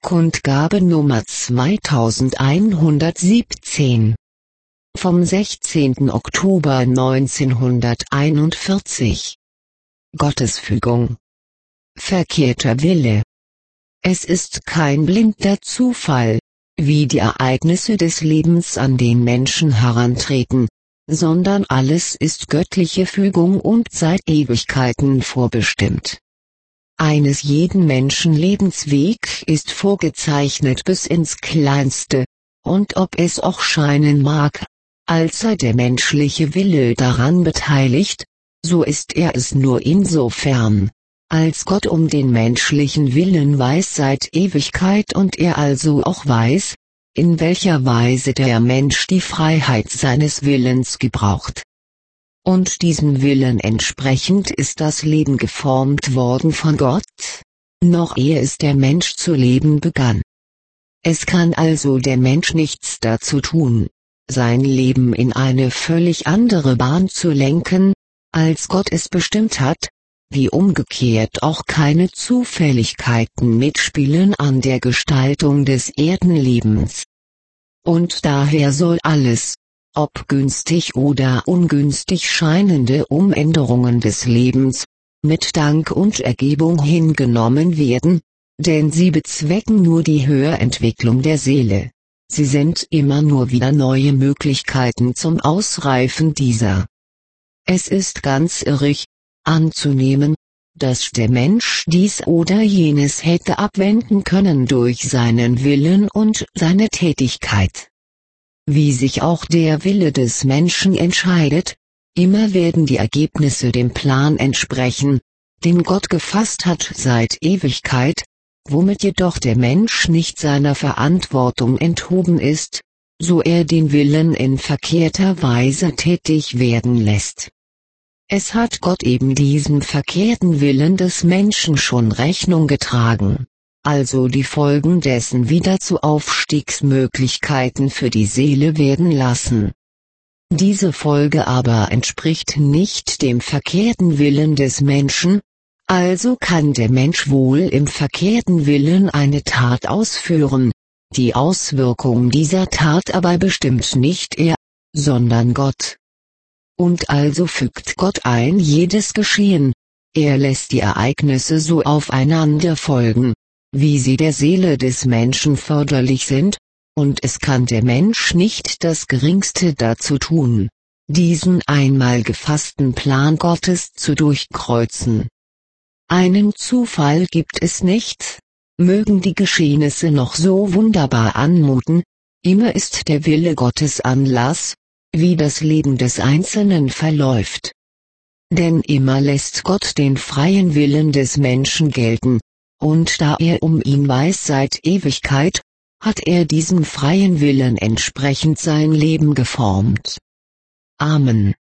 Kundgabe Nummer 2117 vom 16. Oktober 1941. Gottesfügung. Verkehrter Wille. Es ist kein blinder Zufall, wie die Ereignisse des Lebens an den Menschen herantreten, sondern alles ist göttliche Fügung und seit Ewigkeiten vorbestimmt. Eines jeden Menschen Lebensweg ist vorgezeichnet bis ins Kleinste, und ob es auch scheinen mag, als sei der menschliche Wille daran beteiligt, so ist er es nur insofern, als Gott um den menschlichen Willen weiß seit Ewigkeit und er also auch weiß, in welcher Weise der Mensch die Freiheit seines Willens gebraucht. Und diesem Willen entsprechend ist das Leben geformt worden von Gott, noch ehe es der Mensch zu leben begann. Es kann also der Mensch nichts dazu tun, sein Leben in eine völlig andere Bahn zu lenken, als Gott es bestimmt hat, wie umgekehrt auch keine Zufälligkeiten mitspielen an der Gestaltung des Erdenlebens. Und daher soll alles, ob günstig oder ungünstig scheinende Umänderungen des Lebens, mit Dank und Ergebung hingenommen werden, denn sie bezwecken nur die Höherentwicklung der Seele. Sie sind immer nur wieder neue Möglichkeiten zum Ausreifen dieser. Es ist ganz irrig, anzunehmen, dass der Mensch dies oder jenes hätte abwenden können durch seinen Willen und seine Tätigkeit. Wie sich auch der Wille des Menschen entscheidet, immer werden die Ergebnisse dem Plan entsprechen, den Gott gefasst hat seit Ewigkeit, womit jedoch der Mensch nicht seiner Verantwortung enthoben ist, so er den Willen in verkehrter Weise tätig werden lässt. Es hat Gott eben diesem verkehrten Willen des Menschen schon Rechnung getragen, also die Folgen dessen wieder zu Aufstiegsmöglichkeiten für die Seele werden lassen. Diese Folge aber entspricht nicht dem verkehrten Willen des Menschen, also kann der Mensch wohl im verkehrten Willen eine Tat ausführen, die Auswirkung dieser Tat aber bestimmt nicht er, sondern Gott. Und also fügt Gott ein jedes Geschehen, er lässt die Ereignisse so aufeinander folgen, wie sie der Seele des Menschen förderlich sind, und es kann der Mensch nicht das Geringste dazu tun, diesen einmal gefassten Plan Gottes zu durchkreuzen. Einen Zufall gibt es nicht, mögen die Geschehnisse noch so wunderbar anmuten, immer ist der Wille Gottes Anlass, wie das Leben des Einzelnen verläuft. Denn immer lässt Gott den freien Willen des Menschen gelten, und da er um ihn weiß seit Ewigkeit, hat er diesem freien Willen entsprechend sein Leben geformt. Amen.